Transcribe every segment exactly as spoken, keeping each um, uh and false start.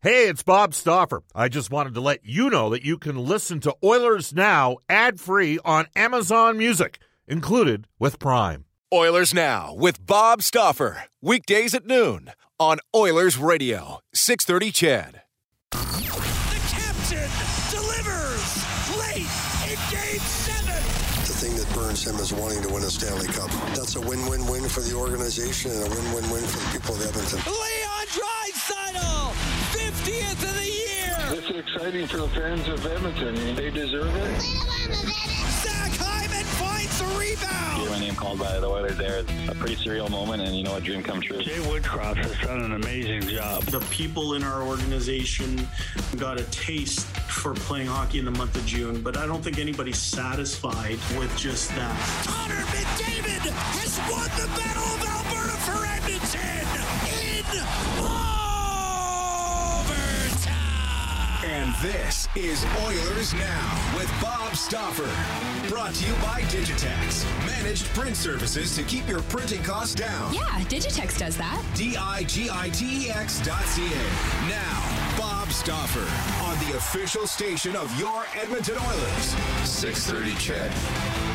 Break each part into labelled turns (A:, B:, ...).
A: Hey, it's Bob Stauffer. I just wanted to let you know that you can listen to Oilers Now ad-free on Amazon Music, included with Prime.
B: Oilers Now with Bob Stauffer. Weekdays at noon on Oilers Radio, six thirty C H E D.
C: The captain delivers late in Game seven.
D: The thing that burns him is wanting to win a Stanley Cup. That's a win-win-win for the organization and a win-win-win for the people of Edmonton.
C: Leon Draisaitl, fiftieth of the year.
E: It's exciting for the fans of Edmonton. They deserve it.
C: Zach Hyman finds the rebound.
F: Get my name called by the Oilers there. It's a pretty surreal moment, and you know, a dream come true.
G: Jay Woodcroft has done an amazing job. The people in our organization got a taste for playing hockey in the month of June, but I don't think anybody's satisfied with just that.
C: Connor McDavid has won the Battle of Alberta for Edmonton in overtime.
H: And this is Oilers Now with Bob Stauffer. Brought to you by Digitex. Managed print services to keep your printing costs down.
I: Yeah, Digitex does that.
H: D I G I T E X dot C A. Now, Bob Stauffer on the official station of your Edmonton Oilers. six thirty C H E D.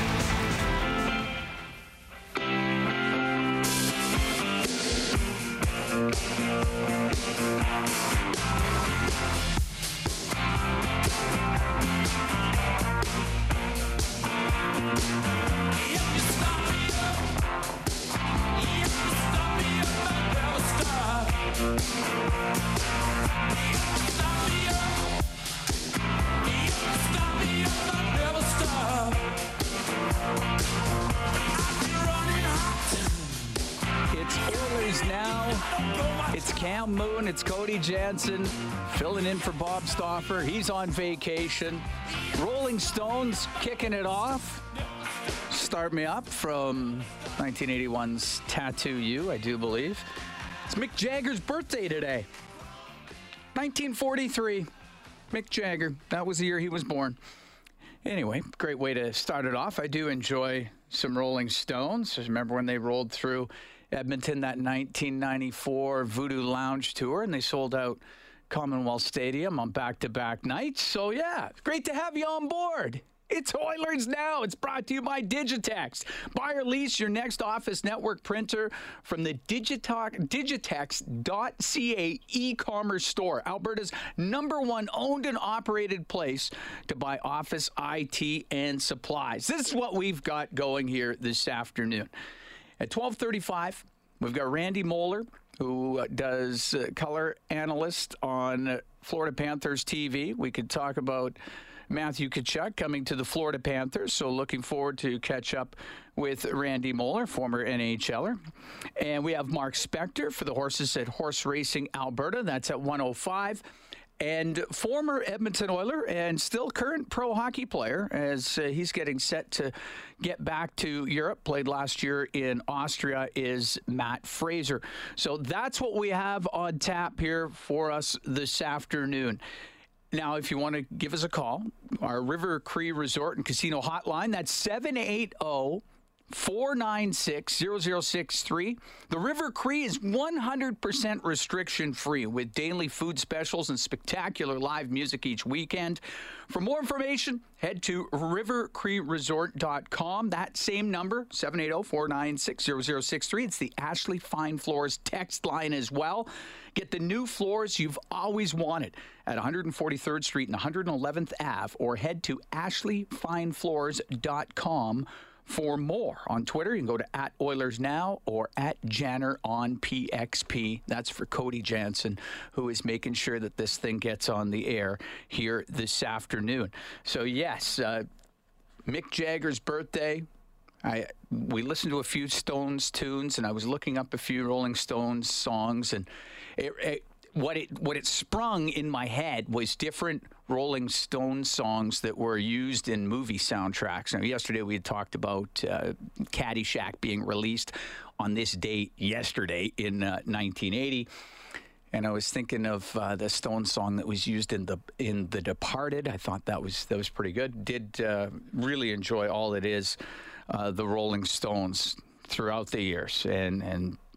J: Moon, it's Cody Jansen filling in for Bob Stauffer. He's on vacation. Rolling Stones kicking it off. Start Me Up from nineteen eighty-one's Tattoo You, I do believe. It's Mick Jagger's birthday today. nineteen forty-three. Mick Jagger. That was the year he was born. Anyway, great way to start it off. I do enjoy some Rolling Stones. I remember when they rolled through Edmonton, that nineteen ninety-four Voodoo Lounge tour, and they sold out Commonwealth Stadium on back-to-back nights. So, yeah, great to have you on board. It's Oilers Now. It's brought to you by Digitex. Buy or lease your next office network printer from the Digitex, Digitex dot C A e-commerce store, Alberta's number one owned and operated place to buy office I T and supplies. This is what we've got going here this afternoon. At twelve thirty-five, we've got Randy Moeller, who does uh, color analyst on Florida Panthers T V. We could talk about Matthew Tkachuk coming to the Florida Panthers, so looking forward to catch up with Randy Moeller, former N H L er. And we have Mark Spector for the horses at Horse Racing Alberta. That's at one oh five. And former Edmonton Oiler and still current pro hockey player, as uh, he's getting set to get back to Europe, played last year in Austria, is Matt Fraser. So that's what we have on tap here for us this afternoon. Now, if you want to give us a call, our River Cree Resort and Casino hotline, that's seven eight zero, four nine six, zero zero six three. The River Cree is one hundred percent restriction-free with daily food specials and spectacular live music each weekend. For more information, head to river cree resort dot com. That same number, seven eight zero, four nine six, zero zero six three. It's the Ashley Fine Floors text line as well. Get the new floors you've always wanted at one forty-third Street and one eleventh Avenue, or head to ashley fine floors dot com for more. On Twitter, you can go to at Oilers Now or at Janner on P X P. That's for Cody Jansen, who is making sure that this thing gets on the air here this afternoon. So, yes, uh, Mick Jagger's birthday. I we listened to a few Stones tunes, and I was looking up a few Rolling Stones songs, and it, it, what it what it sprung in my head was different Rolling Stones songs that were used in movie soundtracks. Now, yesterday we had talked about uh, Caddyshack being released on this date yesterday in uh, nineteen eighty. And I was thinking of uh, the Stones song that was used in the in The Departed. I thought that was that was pretty good. Did uh, really enjoy all it is uh, the Rolling Stones throughout the years, and and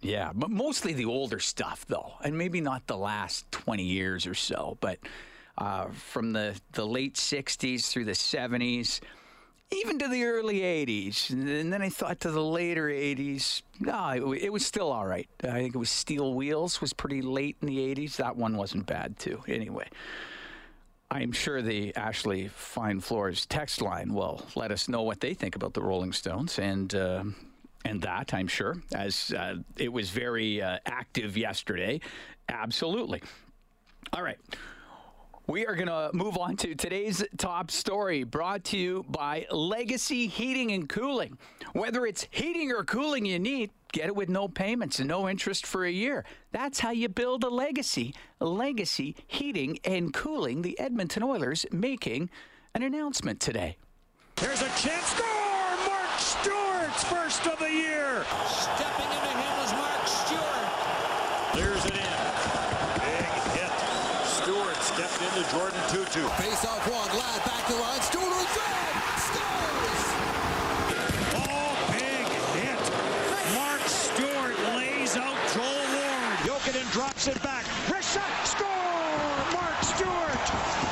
J: Yeah, but mostly the older stuff, though, and maybe not the last twenty years or so, but uh, from the, the late sixties through the seventies, even to the early eighties, and then I thought to the later eighties, no, it, it was still all right. I think it was Steel Wheels was pretty late in the eighties. That one wasn't bad, too. Anyway, I'm sure the Ashley Fine Floors text line will let us know what they think about the Rolling Stones, and... Uh, And that, I'm sure, as uh, it was very uh, active yesterday. Absolutely. All right. We are going to move on to today's top story, brought to you by Legacy Heating and Cooling. Whether it's heating or cooling you need, get it with no payments and no interest for a year. That's how you build a legacy. Legacy Heating and Cooling. The Edmonton Oilers making an announcement today.
C: There's a chance. Score! Mark Stewart's first of the year. Stepping into him was Mark Stewart.
I: Clears it in. Big hit. Stewart stepped into Jordan Tutu.
C: Face off one. Ladd back to line. Stewart in. Scores! Oh, big hit. Mark Stewart lays out Joel Ward. Jokinen drops it back. Wrist shot. Score! Mark Stewart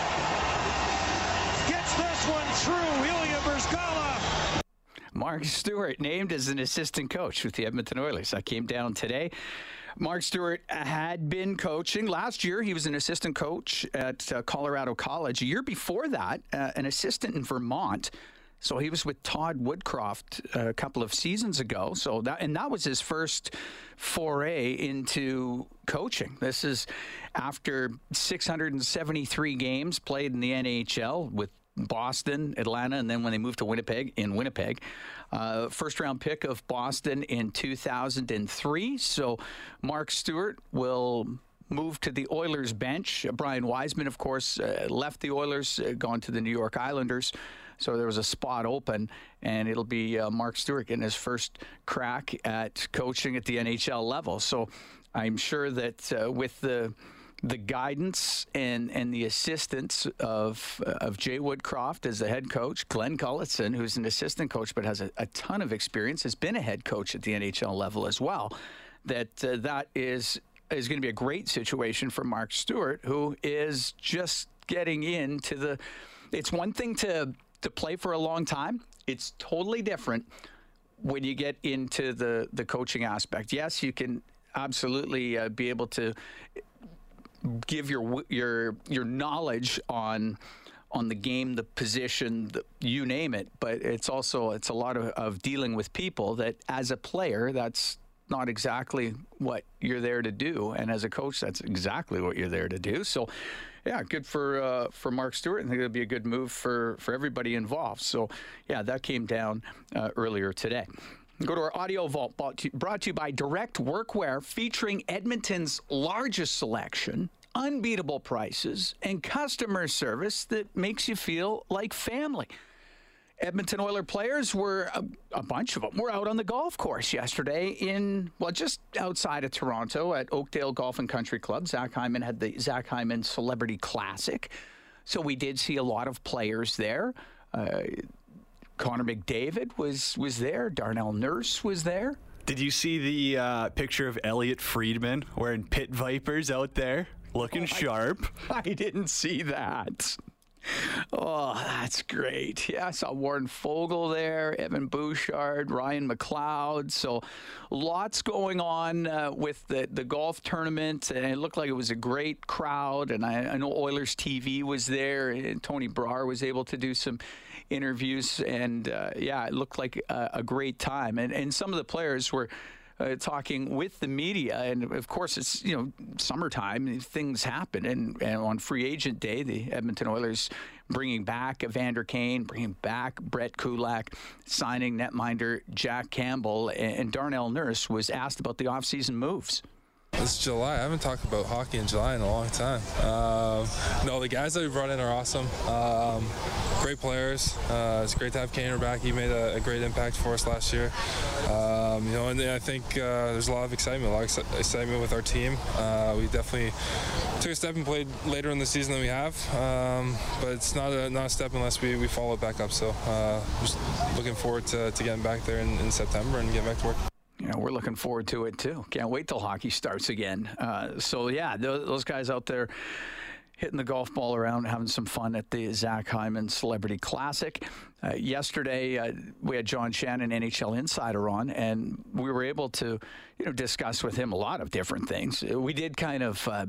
C: gets this one through. Ilya Brzgala.
J: Mark Stewart named as an assistant coach with the Edmonton Oilers. That came down today. Mark Stewart had been coaching. Last year, he was an assistant coach at uh, Colorado College. A year before that, uh, an assistant in Vermont. So he was with Todd Woodcroft a couple of seasons ago. So that and that was his first foray into coaching. This is after six hundred seventy-three games played in the N H L with Boston, Atlanta, and then when they moved to Winnipeg, in Winnipeg. Uh, first round pick of Boston in two thousand three. So Mark Stewart will move to the Oilers bench. Brian Wiseman, of course, uh, left the Oilers, uh, gone to the New York Islanders. So there was a spot open, and it'll be uh, Mark Stewart getting his first crack at coaching at the N H L level. So I'm sure that uh, with the the guidance and, and the assistance of of Jay Woodcroft as the head coach, Glenn Cullitson, who's an assistant coach but has a, a ton of experience, has been a head coach at the N H L level as well, that uh, that is is going to be a great situation for Mark Stewart, who is just getting into the... It's one thing to, to play for a long time. It's totally different when you get into the, the coaching aspect. Yes, you can absolutely uh, be able to give your your your knowledge on on the game, the position, the, you name it. But it's also it's a lot of, of dealing with people that, as a player, that's not exactly what you're there to do, and as a coach, that's exactly what you're there to do. So, yeah, good for uh, for Mark Stewart. I think it'll be a good move for for everybody involved. So, yeah, that came down uh, earlier today. Go to our audio vault, brought to you by Direct Workwear, featuring Edmonton's largest selection, unbeatable prices, and customer service that makes you feel like family. Edmonton Oilers players were, a, a bunch of them, were out on the golf course yesterday in, well, just outside of Toronto at Oakdale Golf and Country Club. Zach Hyman had the Zach Hyman Celebrity Classic. So we did see a lot of players there. Uh, Connor McDavid was was there. Darnell Nurse was there.
K: Did you see the uh, picture of Elliot Friedman wearing pit vipers out there, looking oh, sharp?
J: I, I didn't see that. Oh, that's great. Yeah, I saw Warren Fogle there, Evan Bouchard, Ryan McLeod. So lots going on uh, with the, the golf tournament. And it looked like it was a great crowd. And I, I know Oilers T V was there. And Tony Brar was able to do some interviews. And, uh, yeah, it looked like a, a great time. And, and some of the players were Uh, talking with the media, and of course it's, you know, summertime, things happen, and, and on free agent day, the Edmonton Oilers bringing back Evander Kane, bringing back Brett Kulak, signing netminder Jack Campbell, and, and Darnell Nurse was asked about the offseason moves.
L: It's July. I haven't talked about hockey in July in a long time. Um, no, the guys that we brought in are awesome. Um, great players. Uh, it's great to have Kaner back. He made a, a great impact for us last year. Um, you know, and I think uh, there's a lot of excitement, a lot of excitement with our team. Uh, we definitely took a step and played later in the season than we have, um, but it's not a not a step unless we, we follow it back up. So uh, just looking forward to, to getting back there in, in September and getting back to work.
J: you know, we're looking forward to it too. Can't wait till hockey starts again. Uh, so yeah, those, those guys out there hitting the golf ball around, having some fun at the Zach Hyman Celebrity Classic. Uh, yesterday, uh, we had John Shannon, N H L Insider, on, and we were able to, you know, discuss with him a lot of different things. We did kind of. Uh,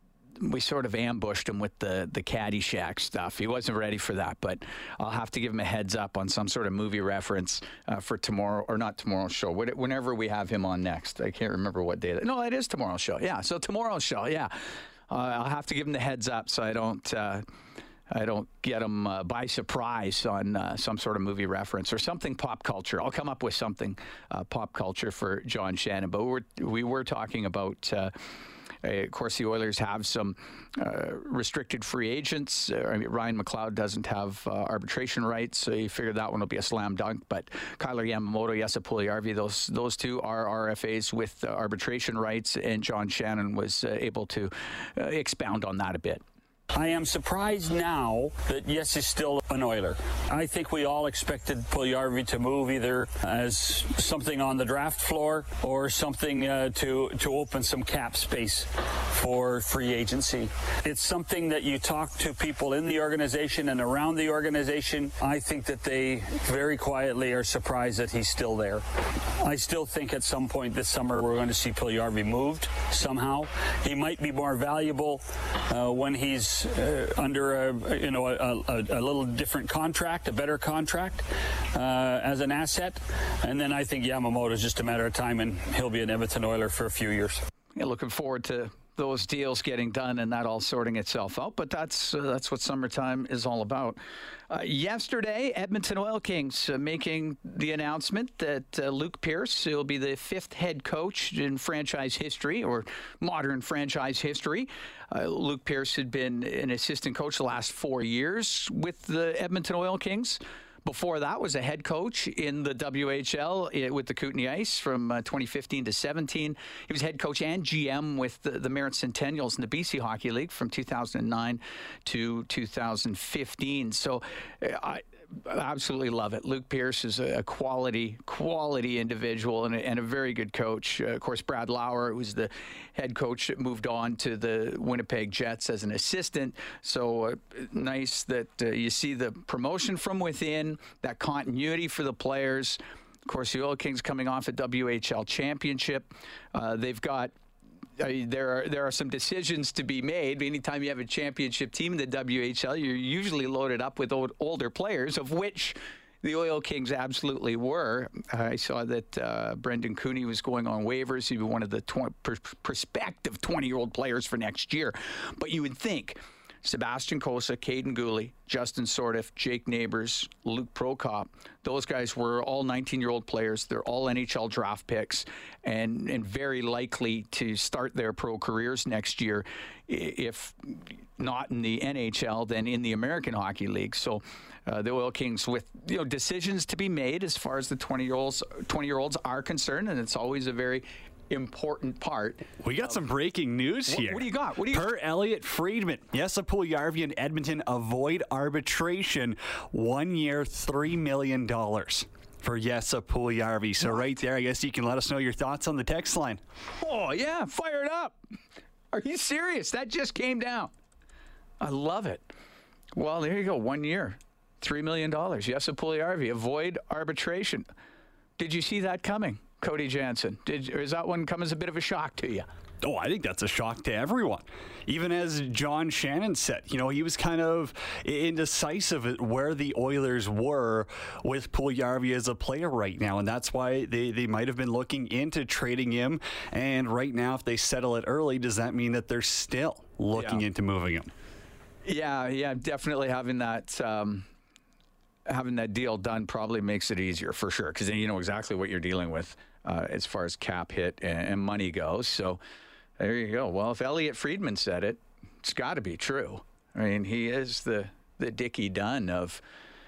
J: We sort of ambushed him with the, the Caddyshack stuff. He wasn't ready for that, but I'll have to give him a heads up on some sort of movie reference uh, for tomorrow, or not tomorrow's show, whenever we have him on next. I can't remember what day. That, no, it is tomorrow's show. Yeah, so tomorrow's show, yeah. Uh, I'll have to give him the heads up so I don't uh, I don't get him uh, by surprise on uh, some sort of movie reference or something pop culture. I'll come up with something uh, pop culture for John Shannon. But we were, we were talking about... Uh, Uh, of course, the Oilers have some uh, restricted free agents. Uh, I mean, Ryan McLeod doesn't have uh, arbitration rights, so you figure that one will be a slam dunk. But Kyler Yamamoto, Jesse Puljujärvi, those those two are R F As with uh, arbitration rights, and John Shannon was uh, able to uh, expound on that a bit.
M: I am surprised now that yes is still an Oiler. I think we all expected Puljujärvi to move either as something on the draft floor or something uh, to to open some cap space for free agency. It's something that you talk to people in the organization and around the organization. I think that they very quietly are surprised that he's still there. I still think at some point this summer we're going to see Puljujärvi moved somehow. He might be more valuable uh, when he's Uh, under a you know a, a, a little different contract, a better contract uh, as an asset, and then I think Yamamoto is just a matter of time, and he'll be an Edmonton Oiler for a few years.
J: Yeah, looking forward to those deals getting done and that all sorting itself out. But that's uh, that's what summertime is all about. Uh, yesterday, Edmonton Oil Kings uh, making the announcement that uh, Luke Pierce will be the fifth head coach in franchise history, or modern franchise history. Uh, Luke Pierce had been an assistant coach the last four years with the Edmonton Oil Kings. Before that was a head coach in the W H L with the Kootenay Ice from uh, twenty fifteen to seventeen. He was head coach and G M with the, the Merritt Centennials in the B C Hockey League from two thousand nine to two thousand fifteen. So uh, I absolutely love it. Luke Pierce is a quality, quality individual and a, and a very good coach. Uh, of course, Brad Lauer, who's the head coach that moved on to the Winnipeg Jets as an assistant. So uh, nice that uh, you see the promotion from within, that continuity for the players. Of course, the Oil Kings coming off a W H L championship. Uh, they've got Uh, there are there are some decisions to be made. Anytime you have a championship team in the W H L, you're usually loaded up with old, older players, of which the Oil Kings absolutely were. I saw that uh, Brendan Cooney was going on waivers. He'd be one of the tw- pr- prospective twenty-year-old players for next year. But you would think Sebastian Cossa, Caden Gooley, Justin Sordiff, Jake Neighbors, Luke Prokop, those guys were all nineteen-year-old players. They're all N H L draft picks and, and very likely to start their pro careers next year, if not in the N H L, then in the American Hockey League. So uh, the Oil Kings with you know decisions to be made as far as the twenty-year-olds twenty-year-olds are concerned, and it's always a very important part.
K: We got some breaking news
J: what,
K: here.
J: What do you got? What do you
K: Per Elliot Friedman, Jesse Puljujärvi and Edmonton avoid arbitration. One year, three million dollars for Jesse Puljujärvi. So what? Right there, I guess you can let us know your thoughts on the text line.
J: Oh, yeah, fire it up. Are you serious? That just came down. I love it. Well, there you go. One year, three million dollars. Jesse Puljujärvi, avoid arbitration. Did you see that coming? Cody Jansen, did, or is that one come as a bit of a shock to you?
K: Oh, I think that's a shock to everyone. Even as John Shannon said, you know, he was kind of indecisive at where the Oilers were with Puljujärvi as a player right now, and that's why they, they might have been looking into trading him. And right now, if they settle it early, does that mean that they're still looking
J: yeah.
K: into moving him?
J: Yeah, yeah, definitely having that... Um having that deal done probably makes it easier for sure, because then you know exactly what you're dealing with uh, as far as cap hit and, and money goes. So there you go. Well, if Elliot Friedman said it, it's got to be true. I mean, he is the the Dickie Dunn of,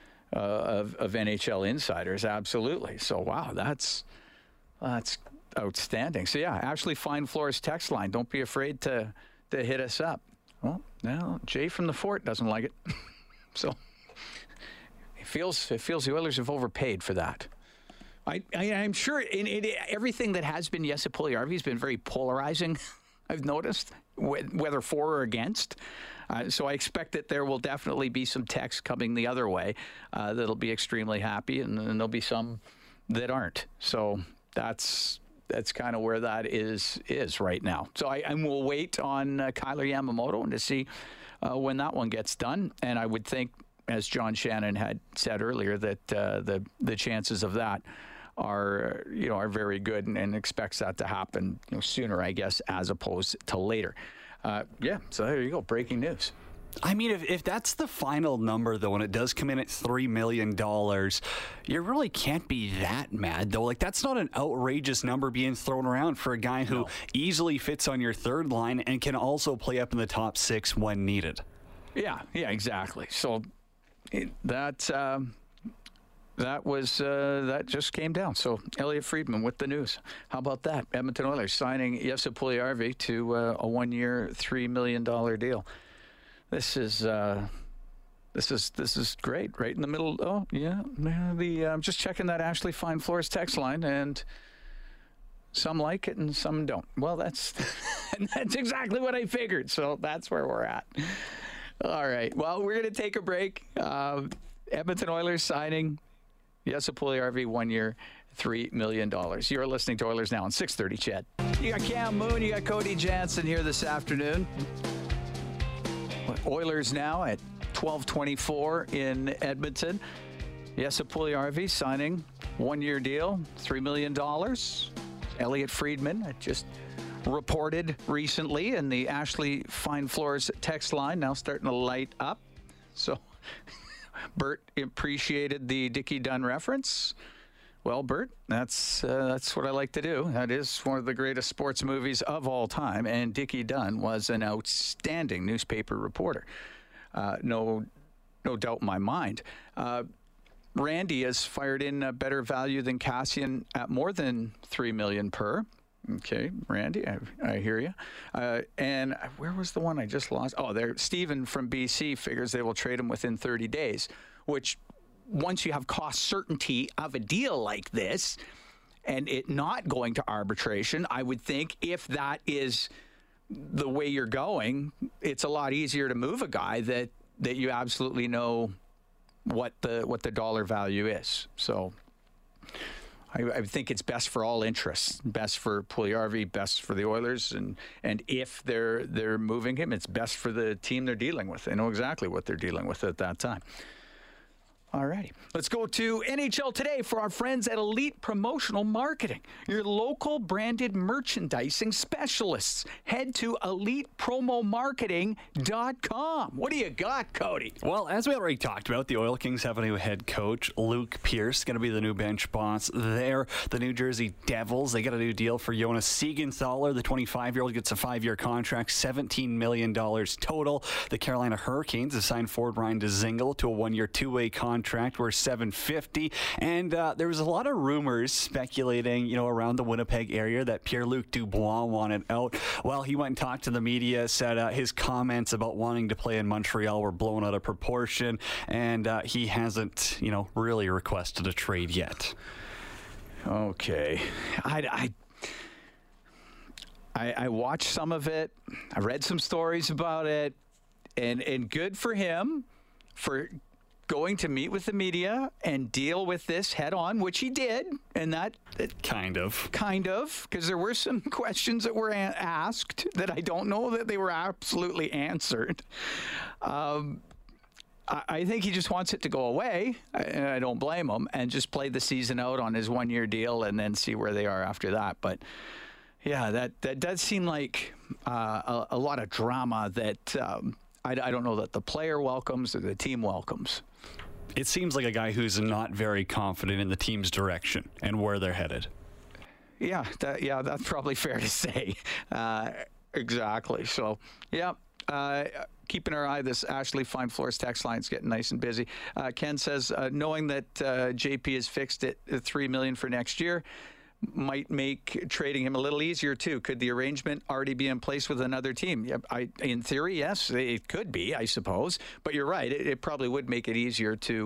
J: uh, of of N H L insiders, absolutely. So wow, that's that's outstanding. So yeah, Ashley Fine Floors text line. Don't be afraid to to hit us up. Well, no, Jay from the Fort doesn't like it, so. It feels, it feels the Oilers have overpaid for that. I, I, I'm sure in, in everything that has been Jesse Puljujärvi has been very polarizing, I've noticed, whether for or against. Uh, so I expect that there will definitely be some texts coming the other way uh, that'll be extremely happy, and then there'll be some that aren't. So that's that's kind of where that is is right now. So I, I will wait on uh, Kailer Yamamoto and to see uh, when that one gets done. And I would think, as John Shannon had said earlier, that uh, the the chances of that are you know are very good, and, and expects that to happen you know, sooner, I guess, as opposed to later. Uh, yeah, so there you go. Breaking news.
K: I mean, if, if that's the final number, though, and it does come in at three million dollars, you really can't be that mad, though. Like, that's not an outrageous number being thrown around for a guy who no. easily fits on your third line and can also play up in the top six when needed.
J: Yeah, yeah, exactly. So it, that um, that was uh, that just came down. So Elliot Friedman with the news. How about that? Edmonton Oilers signing Jesse Puljujärvi to uh, a one-year, three million dollars deal. This is uh, this is this is great. Right in the middle. Oh yeah, yeah the I'm uh, just checking that Ashley Fine Floors text line, and some like it and some don't. Well, that's that's exactly what I figured. So that's where we're at. All right. Well, we're going to take a break. Uh, Edmonton Oilers signing Jesse Puljujärvi, one year, three million dollars. You're listening to Oilers Now on six thirty, Ched. You got Cam Moon, you got Cody Jansen here this afternoon. Oilers Now at twelve twenty-four in Edmonton. Jesse Puljujärvi signing one-year deal, three million dollars. Elliot Friedman just reported recently, and the Ashley Fine Floors text line now starting to light up. So Bert appreciated the Dickie Dunn reference. Well, Bert, that's uh, that's what I like to do. That is one of the greatest sports movies of all time, and Dickie Dunn was an outstanding newspaper reporter. Uh, no, no doubt in my mind. Uh, Randy has fired in a better value than Cassian at more than three million per. Okay, Randy, I, I hear you. Uh, and where was the one I just lost? Oh, there. Steven from B C figures they will trade him within thirty days, which once you have cost certainty of a deal like this and it not going to arbitration, I would think if that is the way you're going, it's a lot easier to move a guy that, that you absolutely know what the what the dollar value is. So I, I think it's best for all interests, best for Puljujärvi, best for the Oilers, and and if they're they're moving him, it's best for the team they're dealing with. They know exactly what they're dealing with at that time. All righty. Let's go to N H L Today for our friends at Elite Promotional Marketing, your local branded merchandising specialists. Head to elite promo marketing dot com. What do you got, Cody?
K: Well, as we already talked about, the Oil Kings have a new head coach, Luke Pierce, going to be the new bench boss there. The New Jersey Devils, they got a new deal for Jonas Siegenthaler. The twenty-five-year-old gets a five-year contract, seventeen million dollars total. The Carolina Hurricanes have signed forward Ryan Dzingel to a one-year, two-way contract. Contract worth seven hundred fifty dollars, and uh, there was a lot of rumors speculating, you know, around the Winnipeg area that Pierre-Luc Dubois wanted out. Well, he went and talked to the media, said uh, his comments about wanting to play in Montreal were blown out of proportion, and uh, he hasn't, you know, really requested a trade yet.
J: Okay, I. I I, I watched some of it. I read some stories about it, and and good for him for going to meet with the media and deal with this head on, which he did, and that, that
K: kind of,
J: kind of, because there were some questions that were a- asked that I don't know that they were absolutely answered. Um, I, I think he just wants it to go away, and I don't blame him, and just play the season out on his one-year deal and then see where they are after that. But yeah, that that does seem like uh, a, a lot of drama that. Um, I, I don't know that the player welcomes or the team welcomes.
K: It seems like a guy who's not very confident in the team's direction and where they're headed.
J: Yeah, that, yeah, that's probably fair to say. Uh, exactly. So, yeah, uh, keeping our eye. This Ashley Fine Floors text line's getting nice and busy. Uh, Ken says, uh, knowing that uh, J P is fixed at three million dollars for next year, might make trading him a little easier too. Could the arrangement already be in place with another team? Yeah, I, in theory, yes, it could be, I suppose. But you're right; it, it probably would make it easier to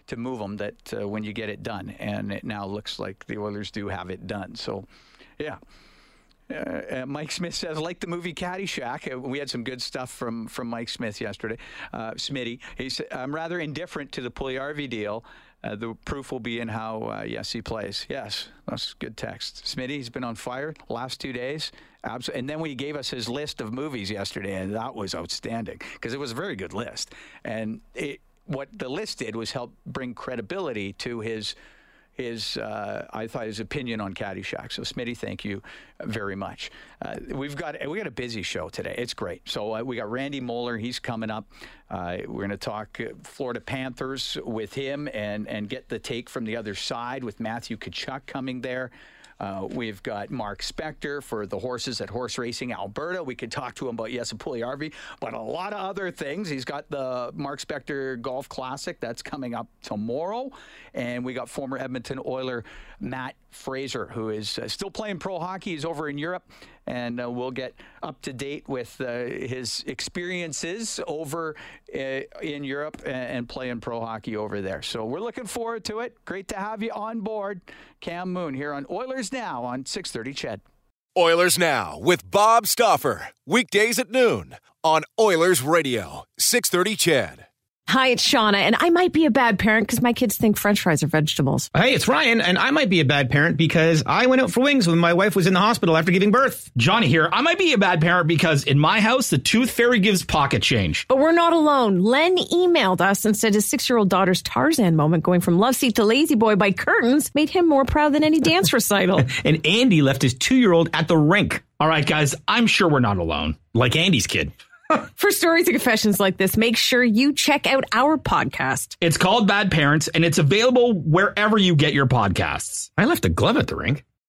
J: to move them that uh, when you get it done. And it now looks like the Oilers do have it done. So, yeah. Uh, uh, Mike Smith says, like the movie Caddyshack. Uh, we had some good stuff from, from Mike Smith yesterday. Uh, Smitty, he said, I'm rather indifferent to the Puljujarvi deal. Uh, the proof will be in how, uh, yes, he plays. Yes, that's good text. Smitty, he's been on fire last two days. Abs- and then when he gave us his list of movies yesterday, and that was outstanding because it was a very good list. And it, what the list did was help bring credibility to his his, uh, I thought, his opinion on Caddyshack. So, Smitty, thank you very much. Uh, we've got we got a busy show today. It's great. So, uh, we got Randy Moeller. He's coming up. Uh, we're going to talk Florida Panthers with him and, and get the take from the other side with Matthew Tkachuk coming there. Uh, we've got Mark Spector for the horses at Horse Racing Alberta. We could talk to him about Jesse Puljujarvi, but a lot of other things. He's got the Mark Spector Golf Classic that's coming up tomorrow, and we got former Edmonton Oiler Matt Fraser, who is uh, still playing pro hockey. He's over in Europe, and uh, we'll get up to date with uh, his experiences over uh, in Europe and, and playing pro hockey over there. So we're looking forward to it. Great to have you on board. Cam Moon here on Oilers Now on six thirty C H E D.
B: Oilers Now with Bob Stauffer. Weekdays at noon on Oilers Radio, six thirty C H E D.
N: Hi, it's Shauna, and I might be a bad parent because my kids think French fries are vegetables.
O: Hey, it's Ryan, and I might be a bad parent because I went out for wings when my wife was in the hospital after giving birth.
P: Johnny here. I might be a bad parent because in my house, the tooth fairy gives pocket change.
N: But we're not alone. Len emailed us and said his six-year-old daughter's Tarzan moment going from love seat to lazy boy by curtains made him more proud than any dance recital.
O: And Andy left his two-year-old at the rink.
P: All right, guys, I'm sure we're not alone. Like Andy's kid.
N: For stories and confessions like this, make sure you check out our podcast.
P: It's called Bad Parents, and it's available wherever you get your podcasts.
O: I left a glove at the rink.